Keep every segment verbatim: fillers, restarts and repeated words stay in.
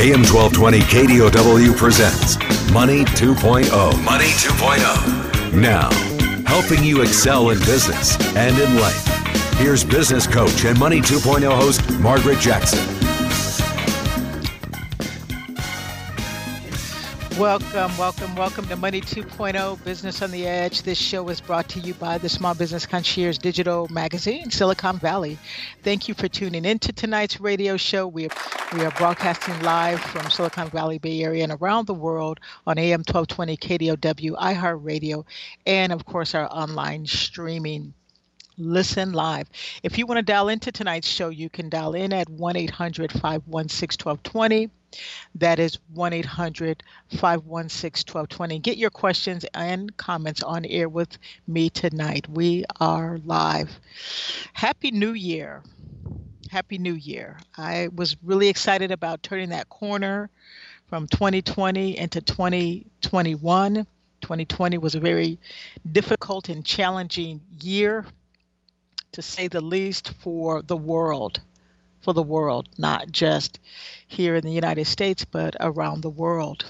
A M twelve twenty K D O W presents Money two point oh. Money two point oh. Now, helping you excel in business and in life. Here's business coach and Money two point oh host Margaret Jackson. Welcome, welcome, welcome to Money two point oh, Business on the Edge. This show is brought to you by the Small Business Concierge digital magazine, Silicon Valley. Thank you for tuning into tonight's radio show. We are, we are broadcasting live from Silicon Valley, Bay Area, and around the world on A M twelve twenty K D O W, iHeartRadio, and of course our online streaming. Listen live. If you want to dial into tonight's show, you can dial in at one eight hundred five one six one two two zero. That is one eight hundred five one six one two two zero. Get your questions and comments on air with me tonight. We are live. Happy New Year. Happy New Year. I was really excited about turning that corner from twenty twenty into twenty twenty-one. twenty twenty was a very difficult and challenging year, to say the least, for the world, for the world, not just here in the United States, but around the world.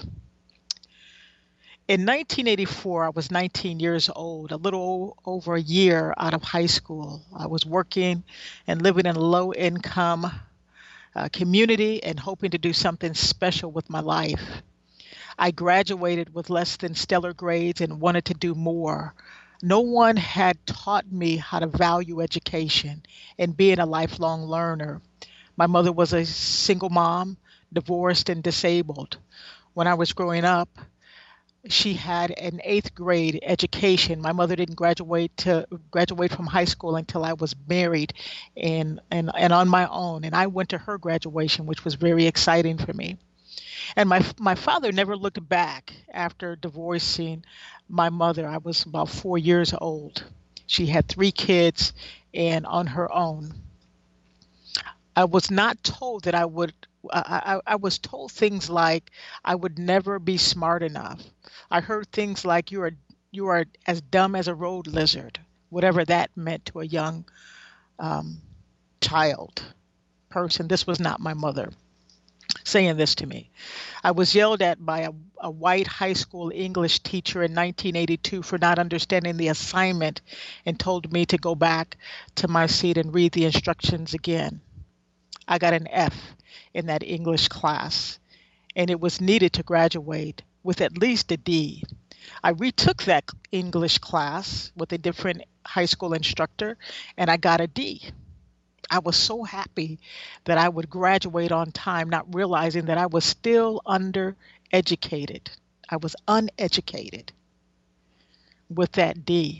In nineteen eighty-four, I was nineteen years old, a little over a year out of high school. I was working and living in a low-income uh, community and hoping to do something special with my life. I graduated with less than stellar grades and wanted to do more. No one had taught me how to value education and being a lifelong learner. My mother was a single mom, divorced and disabled. When I was growing up, she had an eighth grade education. My mother didn't graduate to graduate from high school until I was married and, and, and on my own. And I went to her graduation, which was very exciting for me. And my my father never looked back after divorcing my mother. I was about four years old. She had three kids and on her own. I was not told that I would, I, I, I was told things like I would never be smart enough. I heard things like you are, you are as dumb as a road lizard, whatever that meant to a young um, child person. This was not my mother saying this to me. I was yelled at by a, a white high school English teacher in nineteen eighty-two for not understanding the assignment and told me to go back to my seat and read the instructions again. I got an F in that English class, and it was needed to graduate with at least a D. I retook that English class with a different high school instructor, and I got a D. I was so happy that I would graduate on time, not realizing that I was still undereducated. I was uneducated with that D.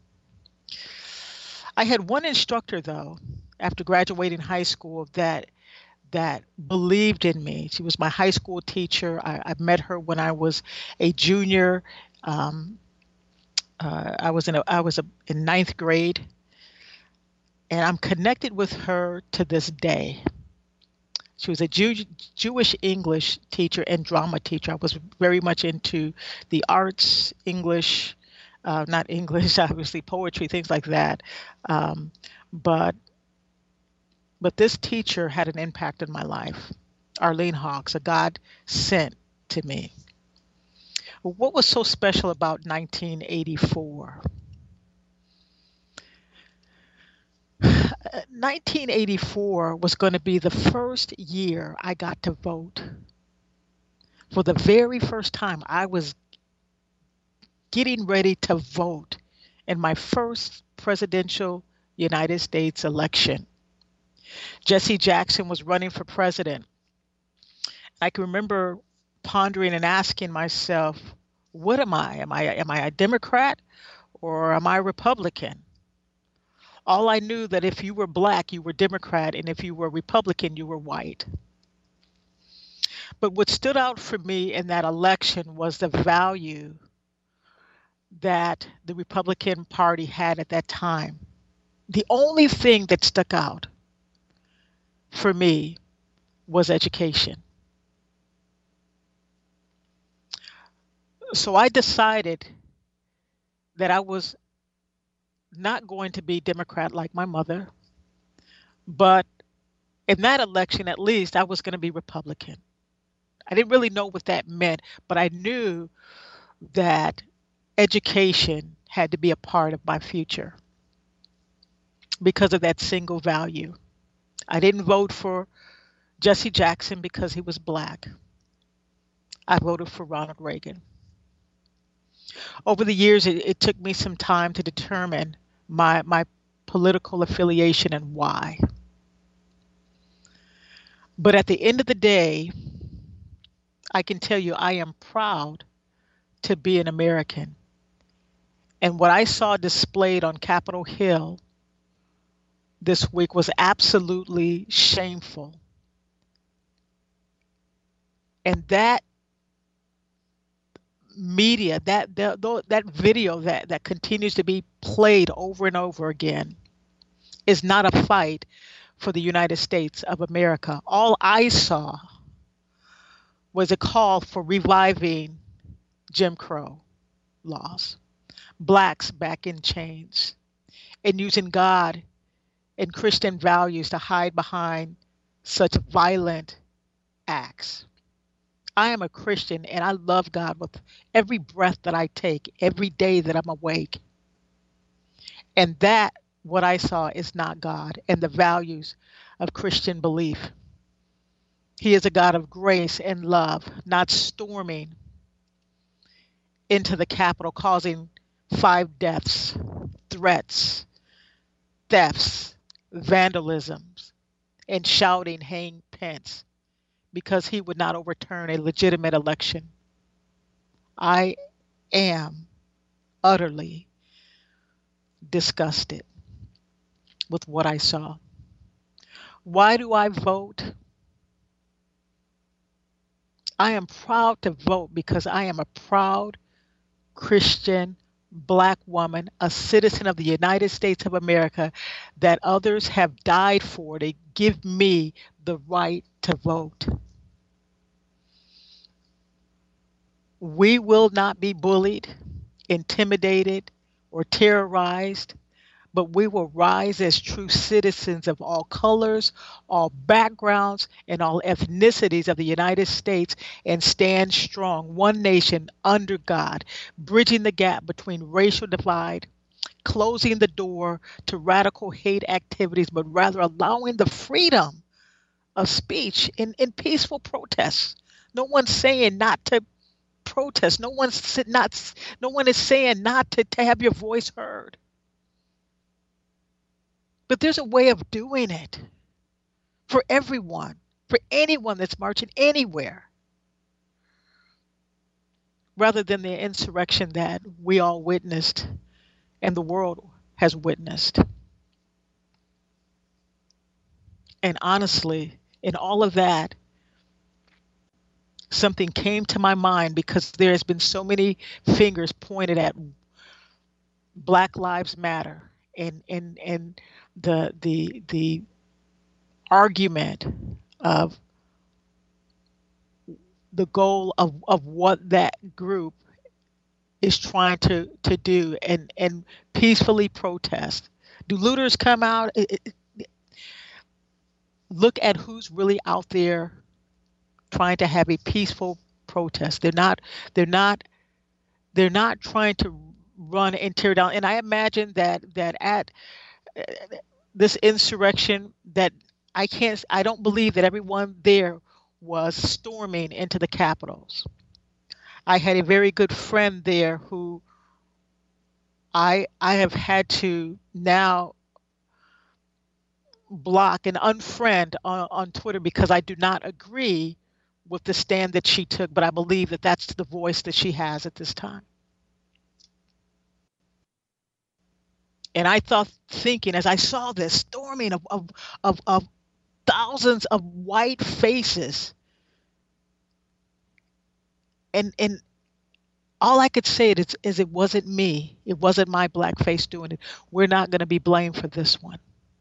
I had one instructor, though, after graduating high school that that believed in me. She was my high school teacher. I, I met her when I was a junior. Um, uh, I was in a, I was a, in ninth grade. And I'm connected with her to this day. She was a Jew, Jewish English teacher and drama teacher. I was very much into the arts, English, uh, not English, obviously poetry, things like that. Um, but but this teacher had an impact in my life. Arlene Hawks, a God sent to me. What was so special about nineteen eighty-four? nineteen eighty-four was going to be the first year I got to vote. For the very first time, I was getting ready to vote in my first presidential United States election. Jesse Jackson was running for president. I can remember pondering and asking myself, what am I? Am I, am I a Democrat or am I a Republican? All I knew that if you were black, you were Democrat, and if you were Republican, you were white. But what stood out for me in that election was the value that the Republican Party had at that time. The only thing that stuck out for me was education. So I decided that I was not going to be Democrat like my mother, but in that election, at least, I was going to be Republican. I didn't really know what that meant, but I knew that education had to be a part of my future because of that single value. I didn't vote for Jesse Jackson because he was black. I voted for Ronald Reagan. Over the years, it, it took me some time to determine my my political affiliation and why. But at the end of the day, I can tell you I am proud to be an American. And what I saw displayed on Capitol Hill this week was absolutely shameful. And that media, that that, that video that, that continues to be played over and over again is not a fight for the United States of America. All I saw was a call for reviving Jim Crow laws, blacks back in chains, and using God and Christian values to hide behind such violent acts. I am a Christian and I love God with every breath that I take, every day that I'm awake. And that, what I saw, is not God and the values of Christian belief. He is a God of grace and love, not storming into the Capitol, causing five deaths, threats, thefts, vandalisms, and shouting, "Hang Pence," because he would not overturn a legitimate election. I am utterly disgusted with what I saw. Why do I vote? I am proud to vote because I am a proud Christian black woman, a citizen of the United States of America, that others have died for to give me the right to vote. We will not be bullied, intimidated, or terrorized, but we will rise as true citizens of all colors, all backgrounds, and all ethnicities of the United States and stand strong, one nation under God, bridging the gap between racial divide, closing the door to radical hate activities, but rather allowing the freedom of speech in, in peaceful protests. No one's saying not to protest. No one's not. No one is saying not to, to have your voice heard. But there's a way of doing it for everyone, for anyone that's marching anywhere, rather than the insurrection that we all witnessed and the world has witnessed. And honestly, in all of that, something came to my mind because there has been so many fingers pointed at Black Lives Matter and and and the the the argument of the goal of, of what that group is trying to, to do and, and peacefully protest. Do looters come out? It, it, look at who's really out there trying to have a peaceful protest. They're not they're not they're not trying to run and tear down. And I imagine that that at uh, this insurrection that I can't I don't believe that everyone there was storming into the Capitols. I had a very good friend there who I I have had to now block and unfriend on, on Twitter because I do not agree with the stand that she took, but I believe that that's the voice that she has at this time. And I thought, thinking as I saw this storming of of of, of thousands of white faces, and and all I could say is, is it wasn't me. It wasn't my black face doing it. We're not going to be blamed for this one.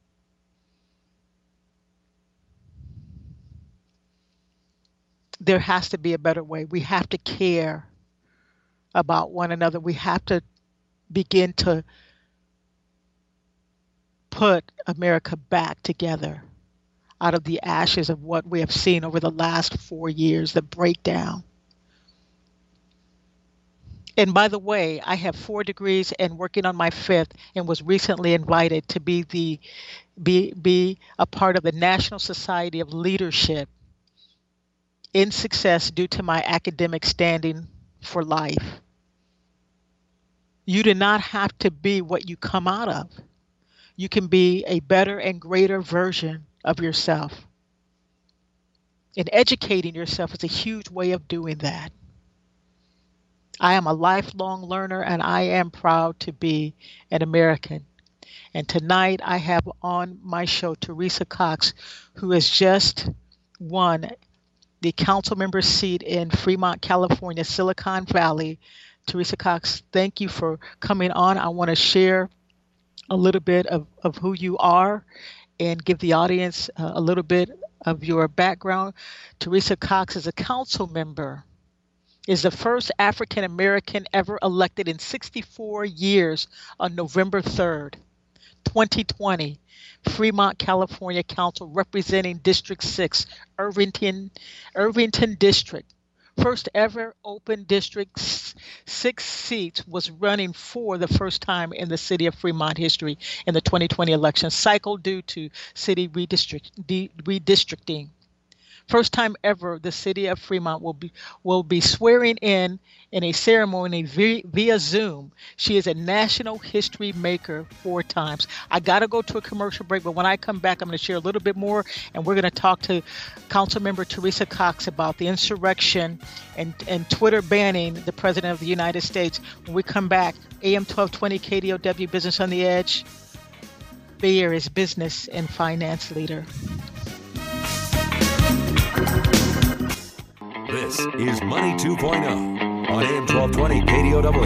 There has to be a better way. We have to care about one another. We have to begin to put America back together. out of the ashes of what we have seen over the last four years, the breakdown. And by the way, I have four degrees and working on my fifth, and was recently invited to be the be be a part of the National Society of Leadership in Success due to my academic standing for life. You do not have to be what you come out of. You can be a better and greater version of yourself. And educating yourself is a huge way of doing that. I am a lifelong learner, and I am proud to be an American. And tonight I have on my show Teresa Cox, who has just won the council member seat in Fremont, California, Silicon Valley. Teresa Cox, thank you for coming on. I want to share a little bit of, of who you are and give the audience uh, a little bit of your background. Teresa Cox is a council member, is the first African American ever elected in sixty-four years on November third, twenty twenty. Fremont, California Council representing District six, Irvington, Irvington District. First ever open district, six seats was running for the first time in the city of Fremont history in the twenty twenty election cycle due to city redistrict, de, redistricting. First time ever, the city of Fremont will be will be swearing in in a ceremony via, via Zoom. She is a national history maker four times. I got to go to a commercial break, but when I come back, I'm going to share a little bit more, and we're going to talk to Councilmember Teresa Cox about the insurrection and, and Twitter banning the President of the United States. When we come back, A M twelve twenty K D O W, Business on the Edge. Bay Area's business and finance leader. This is Money two point oh on A M twelve twenty K D O W.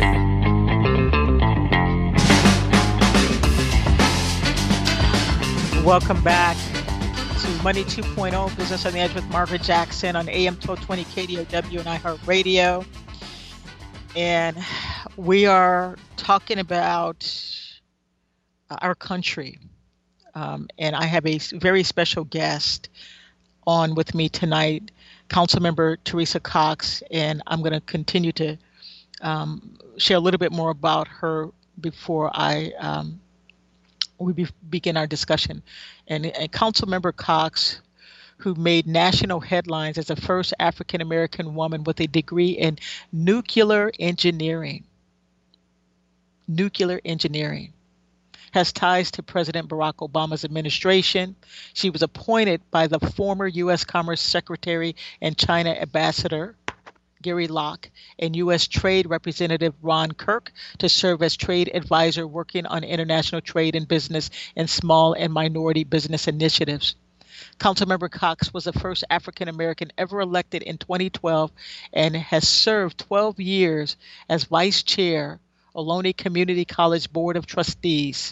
Welcome back to Money two point oh, Business on the Edge with Margaret Jackson on A M twelve twenty K D O W and iHeartRadio. And we are talking about our country. Um, and I have a very special guest on with me tonight, Councilmember Teresa Cox, and I'm going to continue to um, share a little bit more about her before I um, we be, begin our discussion. And, and Councilmember Cox, who made national headlines as the first African American woman with a degree in nuclear engineering, nuclear engineering. Has ties to President Barack Obama's administration. She was appointed by the former U S Commerce Secretary and China Ambassador Gary Locke and U S Trade Representative Ron Kirk to serve as trade advisor working on international trade and business and small and minority business initiatives. Councilmember Cox was the first African American ever elected in twenty twelve and has served twelve years as vice chair Ohlone Community College Board of Trustees.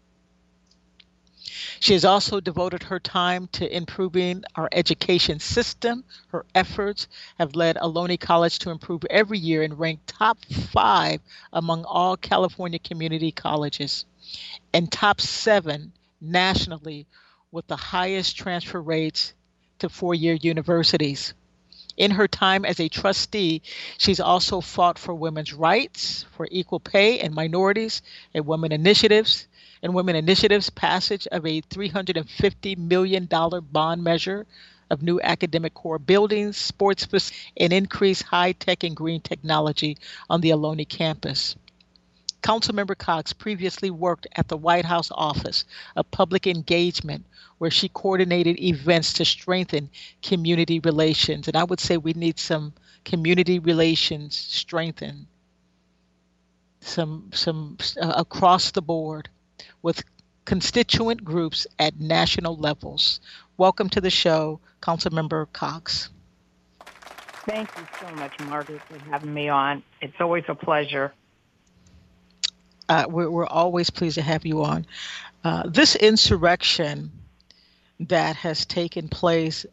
She has also devoted her time to improving our education system. Her efforts have led Ohlone College to improve every year and rank top five among all California community colleges and top seven nationally with the highest transfer rates to four-year universities. In her time as a trustee, she's also fought for women's rights, for equal pay and minorities, and women initiatives, and women initiatives passage of a three hundred fifty million dollars bond measure of new academic core buildings, sports facilities, and increased high-tech and green technology on the Ohlone campus. Councilmember Cox previously worked at the White House Office of Public Engagement, where she coordinated events to strengthen community relations. And I would say we need some community relations strengthened, some, some uh, across the board with constituent groups at national levels. Welcome to the show, Councilmember Cox. Thank you so much, Margaret, for having me on. It's always a pleasure. Uh, we're, we're always pleased to have you on. Uh, this insurrection that has taken place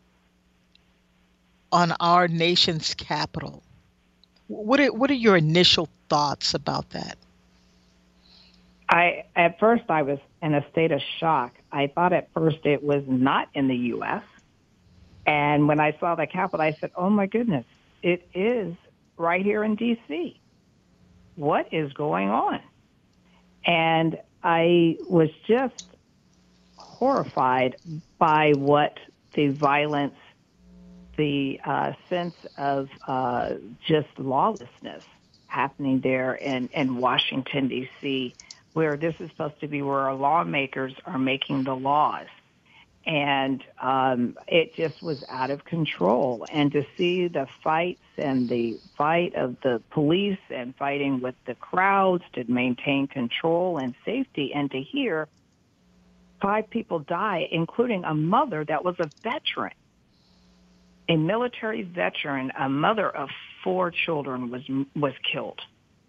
on our nation's capital, what are, what are your initial thoughts about that? I at first I was in a state of shock. I thought at first it was not in the U S And when I saw the Capitol, I said, "Oh my goodness, it is right here in D C What is going on?" And I was just horrified by what the violence, the uh, sense of uh, just lawlessness happening there in, in Washington, D C, where this is supposed to be where our lawmakers are making the laws. And um, it just was out of control. And to see the fights and the fight of the police and fighting with the crowds to maintain control and safety, and to hear five people die, including a mother that was a veteran, a military veteran, a mother of four children was was killed.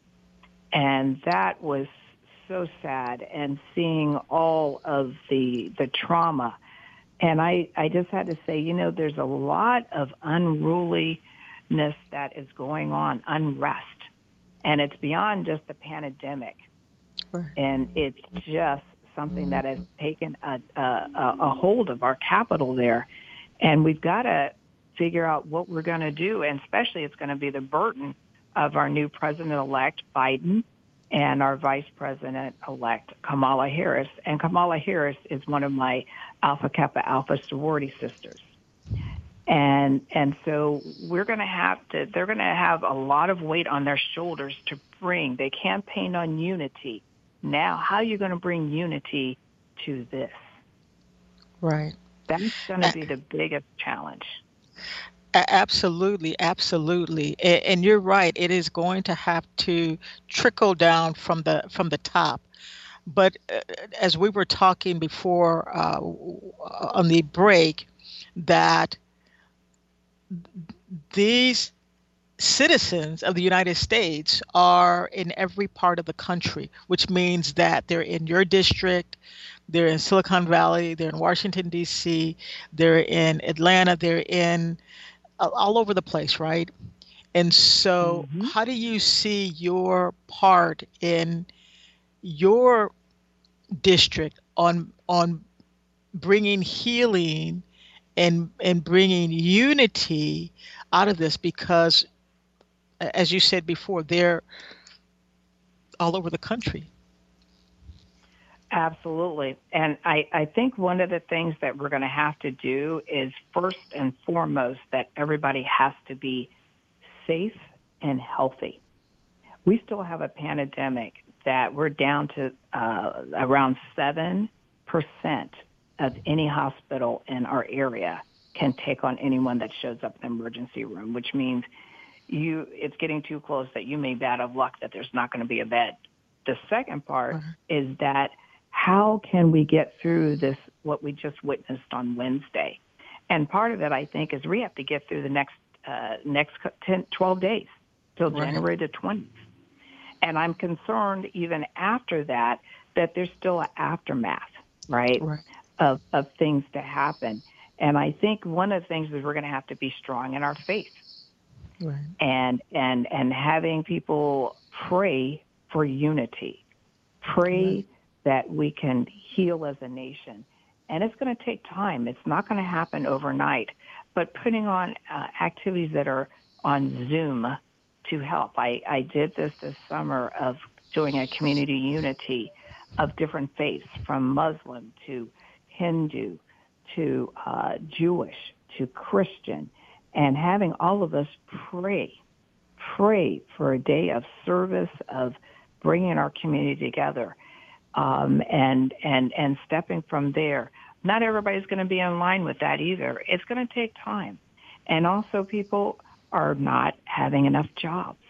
And that was so sad, and seeing all of the the trauma. And I, I just had to say, you know, there's a lot of unruliness that is going on, unrest. And it's beyond just the pandemic. Right. And it's just something that has taken a, a, a hold of our capital there. And we've got to figure out what we're going to do. And especially it's going to be the burden of our new president-elect, Biden, and our Vice President-elect, Kamala Harris. And Kamala Harris is one of my Alpha Kappa Alpha sorority sisters. And and so we're going to have to, they're going to have a lot of weight on their shoulders to bring. They campaigned on unity. Now, how are you going to bring unity to this? Right. That's going to be the biggest challenge. Absolutely, absolutely, and you're right. It is going to have to trickle down from the from the top. But uh, as we were talking before uh, on the break, that these citizens of the United States are in every part of the country, which means that they're in your district, they're in Silicon Valley, they're in Washington, D C, they're in Atlanta, they're in all over the place, right? And so mm-hmm. how do you see your part in your district on on bringing healing and and bringing unity out of this? Because as you said before, they're all over the country. Absolutely. And I, I think one of the things that we're going to have to do is first and foremost that everybody has to be safe and healthy. We still have a pandemic that we're down to uh, around seven percent of any hospital in our area can take on anyone that shows up in the emergency room, which means you it's getting too close that you may be out of luck that there's not going to be a bed. The second part uh-huh. is that how can we get through this, what we just witnessed on Wednesday? And part of it, I think, is we have to get through the next uh, next ten, twelve days till right. January the twentieth. And I'm concerned even after that, that there's still an aftermath, right, right. Of, of things to happen. And I think one of the things is we're going to have to be strong in our faith. Right. And, and, and having people pray for unity, pray right. that we can heal as a nation. And it's going to take time. It's not going to happen overnight. But putting on uh, activities that are on Zoom to help. I, I did this this summer of doing a community unity of different faiths, from Muslim to Hindu to uh, Jewish to Christian, and having all of us pray, pray for a day of service, of bringing our community together. Um, and, and, and stepping from there. Not everybody's going to be in line with that either. It's going to take time. And also people are not having enough jobs.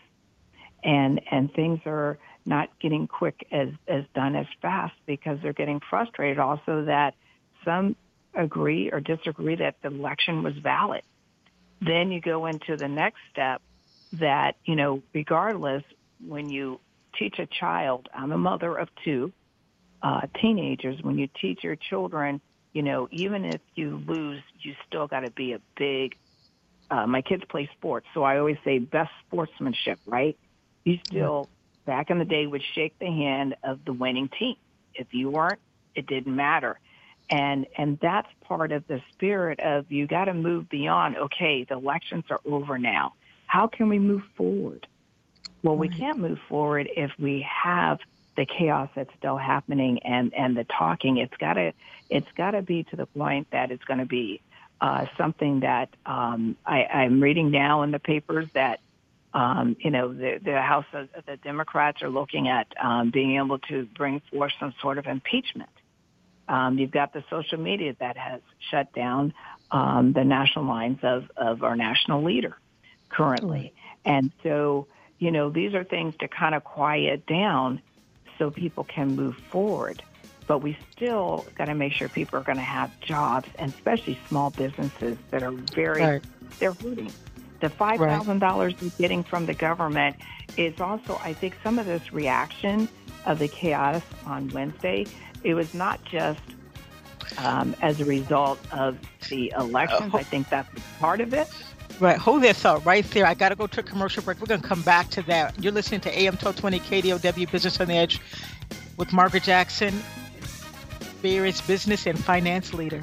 And, and things are not getting quick as, as done as fast because they're getting frustrated also that some agree or disagree that the election was valid. Then you go into the next step that, you know, regardless, when you teach a child, I'm a mother of two, Uh, teenagers, when you teach your children, you know, even if you lose, you still got to be a big, uh, my kids play sports, so I always say best sportsmanship, right? You still back in the day would shake the hand of the winning team. If you weren't, it didn't matter. And and that's part of the spirit of you got to move beyond, okay, the elections are over now. How can we move forward? Well, we can't move forward if we have the chaos that's still happening and, and the talking. It's got to it's got to be to the point that it's going to be uh, something that um, I, I'm reading now in the papers that, um, you know, the, the House of the Democrats are looking at um, being able to bring forth some sort of impeachment. Um, you've got the social media that has shut down um, the national lines of, of our national leader currently. And so, you know, these are things to kind of quiet down so people can move forward. But we still got to make sure people are going to have jobs, and especially small businesses that are very, right. they're hurting. The five thousand dollars right. they're getting from the government is also, I think, some of this reaction of the chaos on Wednesday. It was not just um, as a result of the elections. Uh, I think that's part of it. Right. Hold that thought right there. I got to go to a commercial break. We're going to come back to that. You're listening to A M twelve twenty K D O W Business on the Edge with Margaret Jackson, Bay Area's business and finance leader.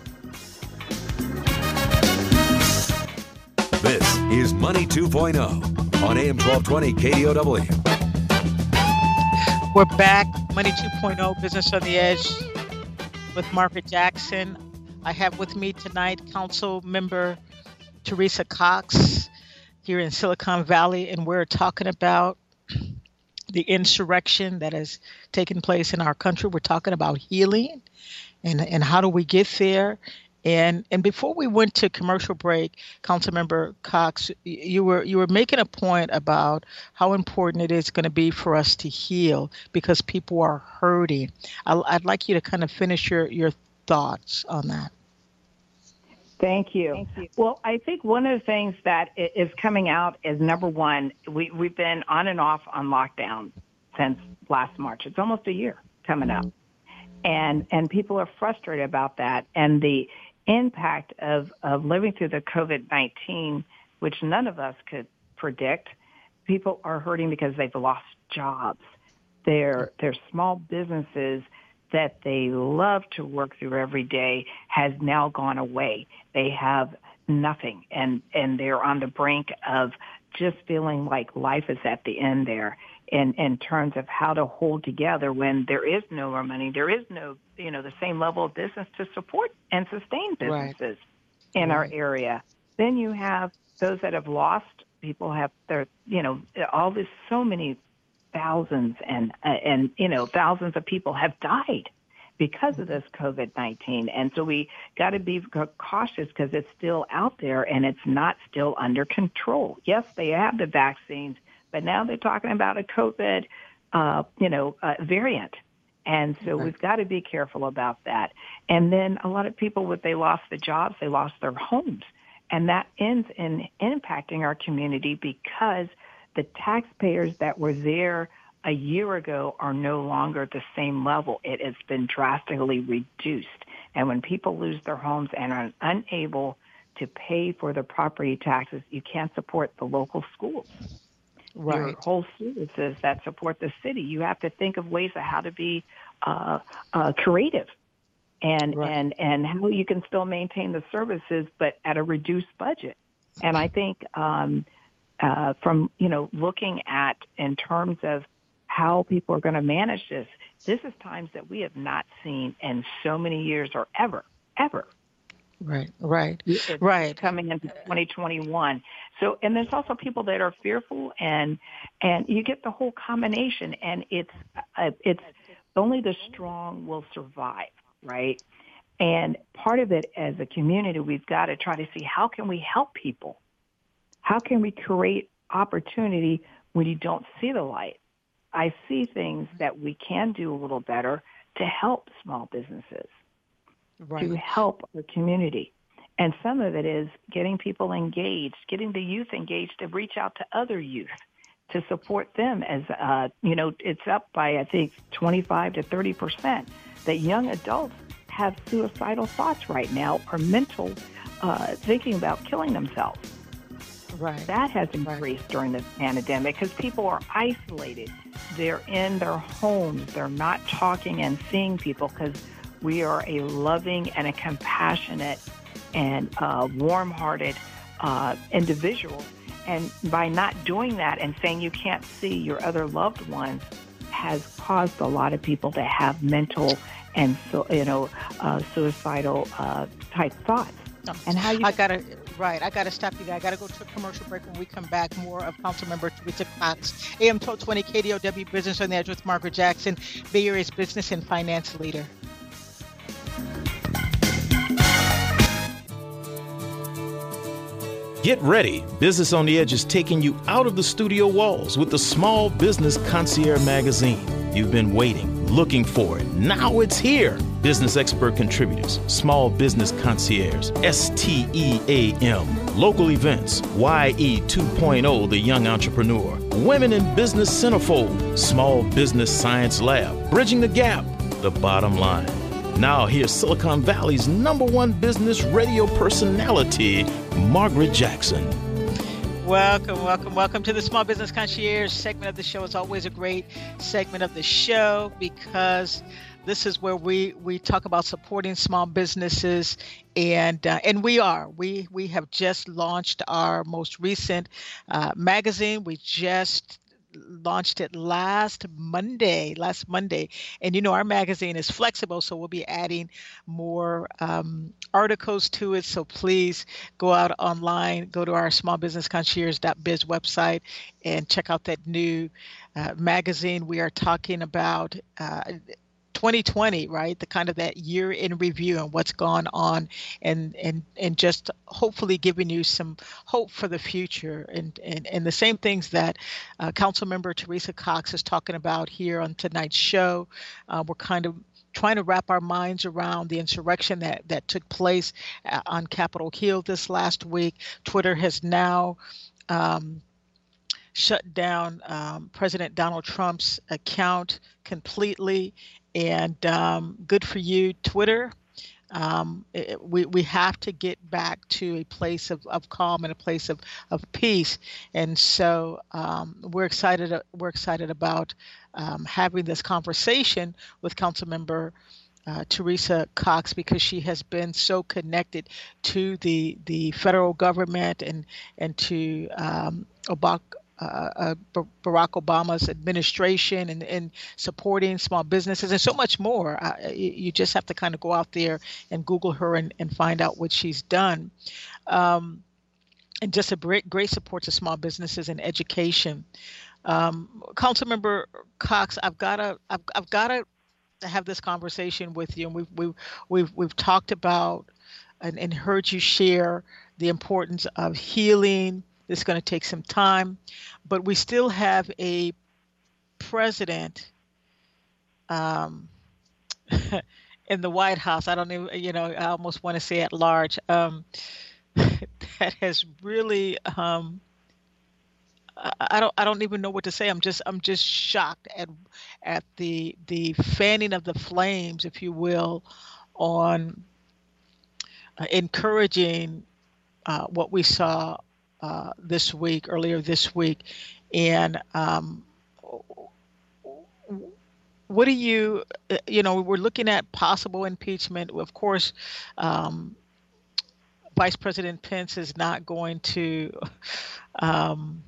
This is Money two point oh on A M twelve twenty K D O W. We're back, Money two point oh, Business on the Edge with Margaret Jackson. I have with me tonight Council Member Teresa Cox here in Silicon Valley, and we're talking about the insurrection that has taken place in our country. We're talking about healing and, and how do we get there. And and before we went to commercial break, Councilmember Cox, you were you were making a point about how important it is going to be for us to heal because people are hurting. I, I'd like you to kind of finish your, your thoughts on that. Thank you. Thank you. Well, I think one of the things that is coming out is, number one, we, we've been on and off on lockdown since last March. It's almost a year coming up. And and people are frustrated about that. And the impact of, of living through the COVID nineteen, which none of us could predict, people are hurting because they've lost jobs. Their, their small businesses that they love to work through every day has now gone away. They have nothing, and, and they're on the brink of just feeling like life is at the end there in, in terms of how to hold together when there is no more money. There is no, you know, the same level of business to support and sustain businesses right. in right. our area. Then you have those that have lost. People have their, you know, all this, so many thousands and, uh, and, you know, thousands of people have died because of this COVID nineteen. And so we got to be cautious because it's still out there and it's not still under control. Yes, they have the vaccines, but now they're talking about a COVID, uh, you know, uh, variant. And so okay. we've got to be careful about that. And then a lot of people, when they lost the jobs, they lost their homes. And that ends in impacting our community because the taxpayers that were there a year ago are no longer at the same level. It has been drastically reduced. And when people lose their homes and are unable to pay for the property taxes, you can't support the local schools. Right. Your whole services that support the city. You have to think of ways of how to be uh, uh, creative and, right. and, and how you can still maintain the services, but at a reduced budget. And I think um, uh, from, you know, looking at in terms of how people are going to manage this, this is times that we have not seen in so many years or ever, ever. Right, right, it's right. Coming into twenty twenty-one. So, and there's also people that are fearful, and and you get the whole combination, and it's uh, it's only the strong will survive, right? And part of it as a community, we've got to try to see how can we help people? How can we create opportunity when you don't see the light? I see things that we can do a little better to help small businesses. Right. To help the community. And some of it is getting people engaged, getting the youth engaged to reach out to other youth to support them as, uh, you know, it's up by, I think, twenty-five to thirty percent that young adults have suicidal thoughts right now or mental uh, thinking about killing themselves. Right. That has Right. increased during the pandemic because people are isolated. They're in their homes. They're not talking and seeing people because we are a loving and a compassionate and uh, warm-hearted uh, individual. And by not doing that and saying you can't see your other loved ones has caused a lot of people to have mental and so you know uh, suicidal uh, type thoughts. No, And how you I gotta right. I gotta stop you there. I gotta go to a commercial break. When we come back, more of Councilmember Teresa Cox, A M twelve twenty K D O W Business on the Edge with Margaret Jackson, Bay Area's business and finance leader. Get ready. Business on the Edge is taking you out of the studio walls with the Small Business Concierge magazine. You've been waiting, looking for it. Now it's here. Business expert contributors, Small Business Concierge, S T E A M, local events, Y E two point oh, the young entrepreneur, Women in Business Centerfold, Small Business Science Lab, Bridging the Gap, the bottom line. Now here's Silicon Valley's number one business radio personality, Margaret Jackson. Welcome, welcome, welcome to the Small Business Concierge segment of the show. It's always a great segment of the show because this is where we, we talk about supporting small businesses, and uh, and we are. We we have just launched our most recent uh, magazine. We just launched it last Monday, last Monday. And, you know, our magazine is flexible, so we'll be adding more um, articles to it. So please go out online, go to our small business concierge dot biz website and check out that new uh, magazine. We are talking about uh, twenty twenty, right? The kind of that year in review and what's gone on, and and and just hopefully giving you some hope for the future, and and, and the same things that uh, Councilmember Teresa Cox is talking about here on tonight's show. Uh, we're kind of trying to wrap our minds around the insurrection that, that took place uh, on Capitol Hill this last week. Twitter has now um, shut down um, President Donald Trump's account completely. And um, good for you, Twitter. Um, it, we we have to get back to a place of, of calm and a place of, of peace. And so um, we're excited. We're excited about um, having this conversation with Councilmember uh, Teresa Cox, because she has been so connected to the the federal government and and to um, Obama. Uh, uh, Barack Obama's administration and, and supporting small businesses and so much more. Uh, you, you just have to kind of go out there and Google her and, and find out what she's done. Um, and just a great, great support to small businesses and education. Um, Councilmember Cox, I've got to, I've, I've got to have this conversation with you, and we've we've we've we've talked about and, and heard you share the importance of healing. It's going to take some time, but we still have a president um, in the White House. I don't even, you know, I almost want to say at large, um, that has really, um, I, I don't, I don't even know what to say. I'm just, I'm just shocked at, at the, the fanning of the flames, if you will, on uh, encouraging uh, what we saw Uh, this week, earlier this week. And um, what do you, you know, we're looking at possible impeachment. Of course, um, Vice President Pence is not going to, um,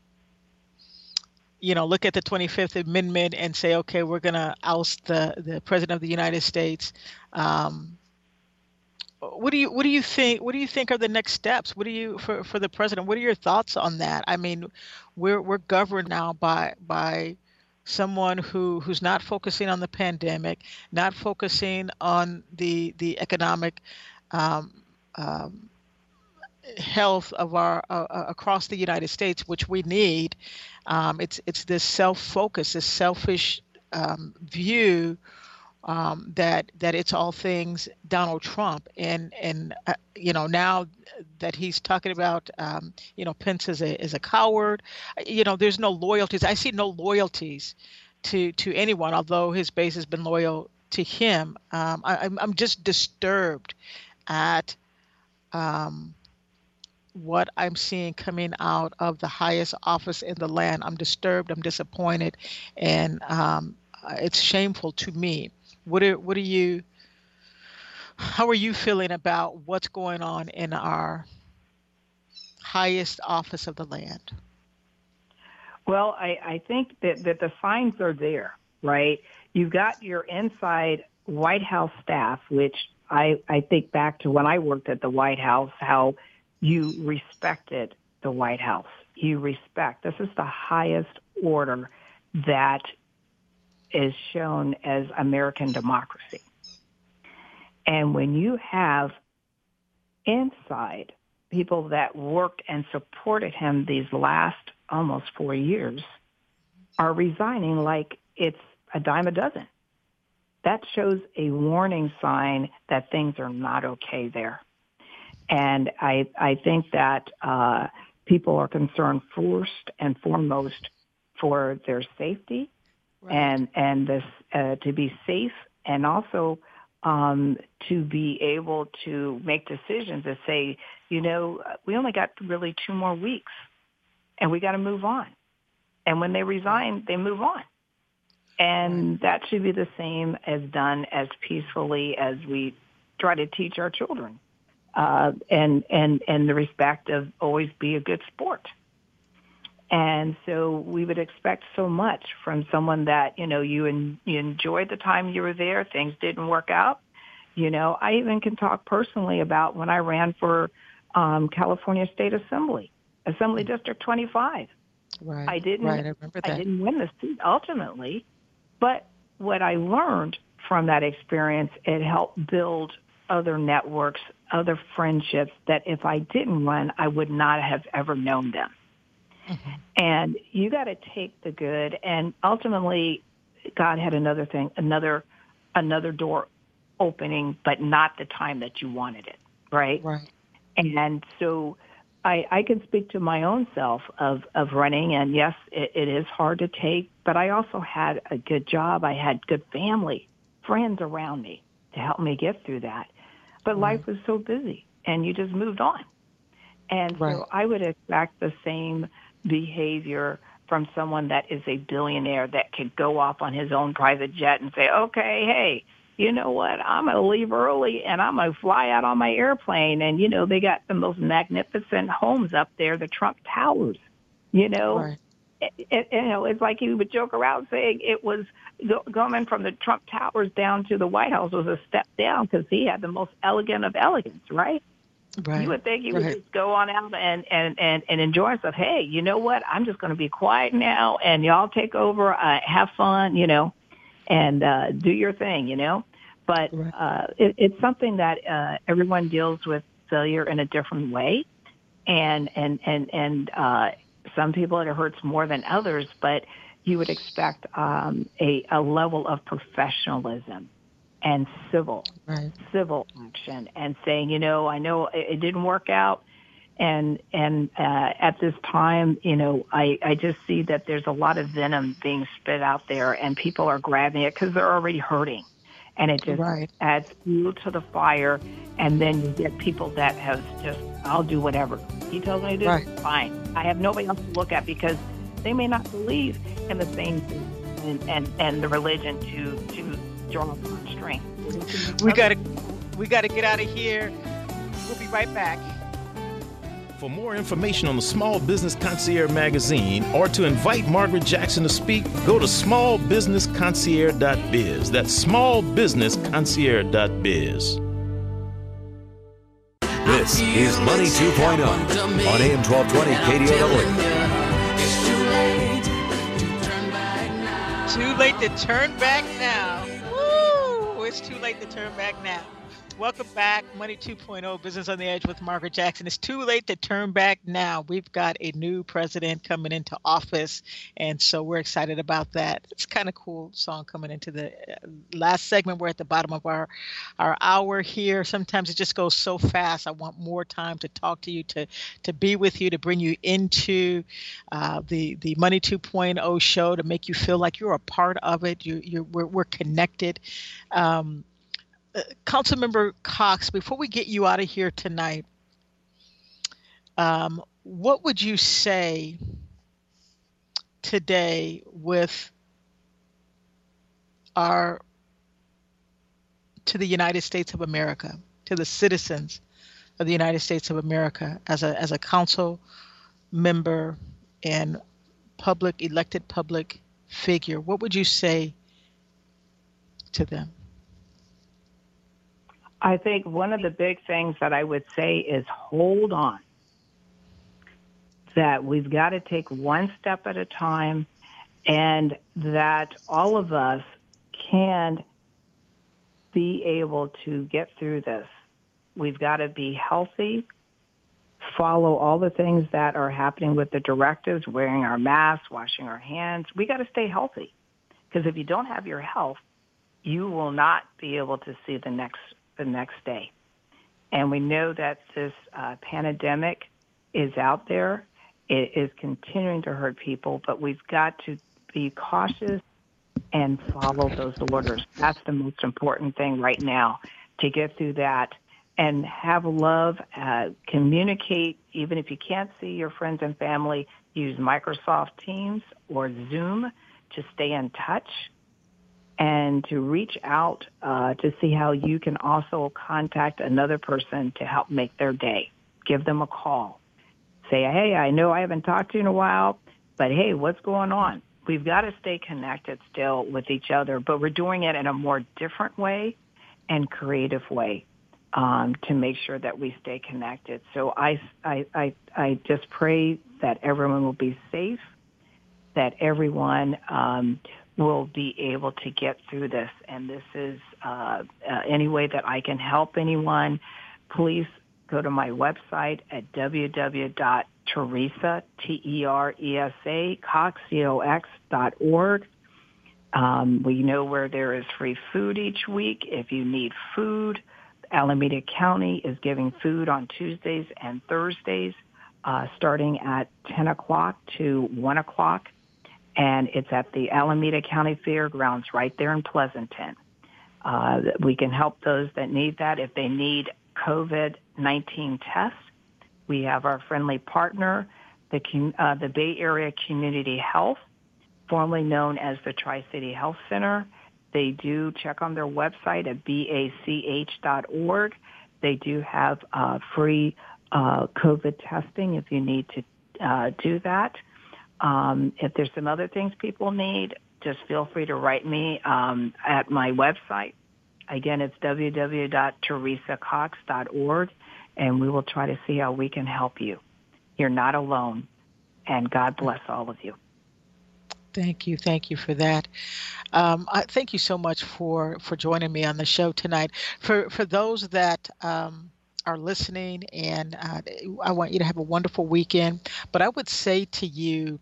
you know, look at the twenty-fifth Amendment and say, okay, we're going to oust the, the President of the United States. Um, What do you what do you think what do you think are the next steps? What do you for, for the president? What are your thoughts on that? I mean, we're we're governed now by by someone who, who's not focusing on the pandemic, not focusing on the the economic um, um, health of our uh, across the United States, which we need. Um, it's it's this self-focus, this selfish um, view. Um, that that it's all things Donald Trump, and and uh, you know, now that he's talking about um, you know, Pence is a is a coward. You know, there's no loyalties. I see no loyalties to to anyone, although his base has been loyal to him. Um, I, I'm I'm just disturbed at um, what I'm seeing coming out of the highest office in the land. I'm disturbed, I'm disappointed, and um, it's shameful to me. What are, what are you, how are you feeling about what's going on in our highest office of the land? Well, I, I think that, that the signs are there, right? You've got your inside White House staff, which I, I think back to when I worked at the White House, how you respected the White House. You respect. This is the highest order that is shown as American democracy. And when you have inside people that worked and supported him these last almost four years are resigning like it's a dime a dozen, that shows a warning sign that things are not okay there. And I, I think that uh, people are concerned first and foremost for their safety, right. and and this uh, to be safe, and also um, to be able to make decisions that say, you know, we only got really two more weeks, and we got to move on. And when they resign, they move on. And that should be the same as done as peacefully as we try to teach our children. Uh, and, and, and the respect of always be a good sport. And so we would expect so much from someone that, you know, you, en- you enjoyed the time you were there, things didn't work out. You know, I even can talk personally about when I ran for um, California State Assembly, Assembly District twenty-five. Right, I didn't, right, I remember that. I didn't win the seat ultimately, but what I learned from that experience, it helped build other networks, other friendships that if I didn't run, I would not have ever known them. Mm-hmm. And you got to take the good. And ultimately, God had another thing, another, another door opening, but not the time that you wanted it. Right. Right. And so I, I can speak to my own self of, of running. And yes, it, it is hard to take, but I also had a good job. I had good family, friends around me to help me get through that. But right. life was so busy, and you just moved on. And right. so I would expect the same behavior from someone that is a billionaire that could go off on his own private jet and say, okay, hey, you know what, I'm going to leave early, and I'm going to fly out on my airplane. And, you know, they got the most magnificent homes up there, the Trump Towers, you know. Right. It, it, you know, it's like he would joke around saying it was going from the Trump Towers down to the White House was a step down because he had the most elegant of elegance, right? Right. You would think he would right. just go on out and, and, and, and enjoy himself. Hey, you know what? I'm just going to be quiet now, and y'all take over, uh, have fun, you know, and uh, do your thing, you know. But right. uh, it, it's something that uh, everyone deals with failure in a different way, and and and and. Uh, Some people it hurts more than others, but you would expect um, a, a level of professionalism and civil, right. civil action, and saying, you know, I know it, it didn't work out, and and uh, at this time, you know, I, I just see that there's a lot of venom being spit out there, and people are grabbing it because they're already hurting, and it just right. adds fuel to the fire, and then you get people that have just, I'll do whatever. He tells me to do right. fine. I have nobody else to look at because they may not believe in the same thing and, and, and the religion to, to draw upon strength. We gotta we gotta get out of here. We'll be right back. For more information on the Small Business Concierge magazine or to invite Margaret Jackson to speak, go to small business concierge dot biz. That's small business concierge dot biz. This is Money two point oh on A M twelve twenty K D O W. Too late to turn back now. Woo! It's too late to turn back now. Welcome back, Money two point oh, Business on the Edge with Margaret Jackson. It's too late to turn back now. We've got a new president coming into office, and so we're excited about that. It's kind of cool song coming into the last segment. We're at the bottom of our, our hour here. Sometimes it just goes so fast. I want more time to talk to you, to to be with you, to bring you into uh, the, the Money two point oh show, to make you feel like you're a part of it. You, you're, we're, we're connected. Um, Uh, Councilmember Cox, before we get you out of here tonight, Um, what would you say today with our, to the United States of America, to the citizens of the United States of America, as a as a council member and public elected public figure? What would you say to them? I think one of the big things that I would say is hold on. That we've got to take one step at a time, and that all of us can be able to get through this. We've got to be healthy, follow all the things that are happening with the directives, wearing our masks, washing our hands. We got to stay healthy, because if you don't have your health, you will not be able to see the next the next day. And we know that this uh, pandemic is out there. It is continuing to hurt people, but we've got to be cautious and follow those orders. That's the most important thing right now, to get through that and have love, uh, communicate. Even if you can't see your friends and family, use Microsoft Teams or Zoom to stay in touch and to reach out uh, to see how you can also contact another person to help make their day. Give them a call. Say, hey, I know I haven't talked to you in a while, but hey, what's going on? We've got to stay connected still with each other, but we're doing it in a more different way and creative way um, to make sure that we stay connected. So I, I, I, I just pray that everyone will be safe, that everyone um, will be able to get through this. And this is uh, uh, any way that I can help anyone, please go to my website at w w w dot teresa, T E R E S A, Cox, C O X dot org. Um, we know where there is free food each week. If you need food, Alameda County is giving food on Tuesdays and Thursdays, uh, starting at ten o'clock to one o'clock. And it's at the Alameda County Fairgrounds right there in Pleasanton. Uh, we can help those that need that. If they need COVID nineteen tests, we have our friendly partner, the uh, the Bay Area Community Health, formerly known as the Tri-City Health Center. They do check on their website at B A C H dot org. They do have uh, free uh, COVID testing if you need to uh, do that. Um, if there's some other things people need, just feel free to write me um, at my website. Again, it's w w w dot teresa cox dot org, and we will try to see how we can help you. You're not alone, and God bless all of you. Thank you. Thank you for that. Um, I, thank you so much for, for joining me on the show tonight. For, for those that um, are listening, and uh, I want you to have a wonderful weekend, but I would say to you,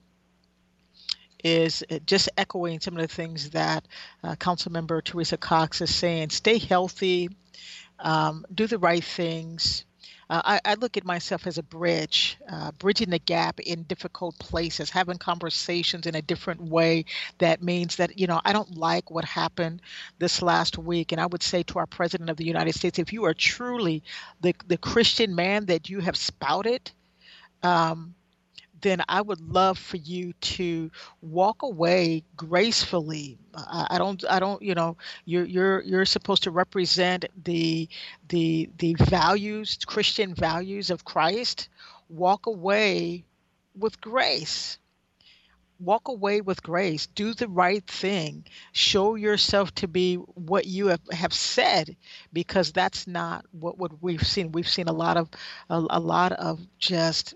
is just echoing some of the things that uh, Councilmember Teresa Cox is saying. Stay healthy, um, do the right things. Uh, I, I look at myself as a bridge, uh, bridging the gap in difficult places, having conversations in a different way. That means that, you know, I don't like what happened this last week. And I would say to our President of the United States, if you are truly the, the Christian man that you have spouted, um, then I would love for you to walk away gracefully. I, I don't, I don't, you know, you're you're you're supposed to represent the the the values, Christian values of Christ. Walk away with grace. Walk away with grace. Do the right thing. Show yourself to be what you have, have said, because that's not what, what we've seen. We've seen a lot of a, a lot of just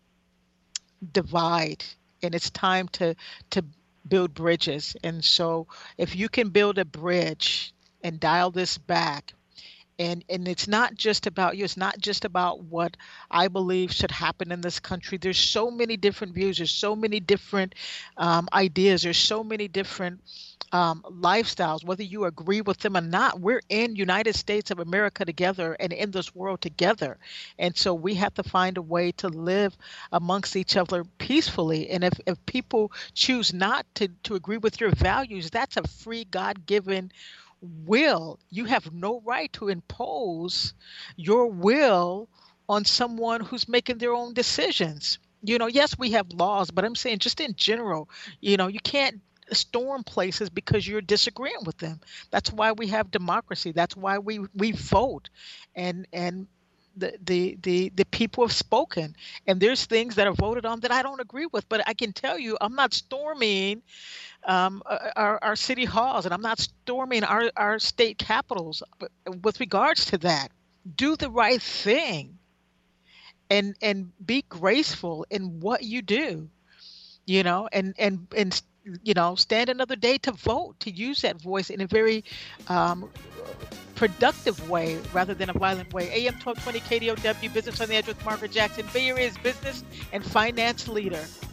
divide, and it's time to to build bridges. And so if you can build a bridge and dial this back, and and it's not just about you, it's not just about what I believe should happen in this country. There's so many different views, there's so many different um, ideas, there's so many different Um, lifestyles, whether you agree with them or not. We're in United States of America together and in this world together. And so we have to find a way to live amongst each other peacefully. And if, if people choose not to, to agree with your values, that's a free God-given will. You have no right to impose your will on someone who's making their own decisions. You know, yes, we have laws, but I'm saying just in general, you know, you can't storm places because you're disagreeing with them. That's why we have democracy. That's why we we vote, and and the the the the people have spoken. And there's things that are voted on that I don't agree with, but I can tell you, I'm not storming um, our our city halls, and I'm not storming our our state capitals. But with regards to that, do the right thing, and and be graceful in what you do. You know, and and and you know, stand another day to vote, to use that voice in a very um, productive way rather than a violent way. A M twelve twenty K D O W, Business on the Edge with Margaret Jackson, Bay Area's business and finance leader.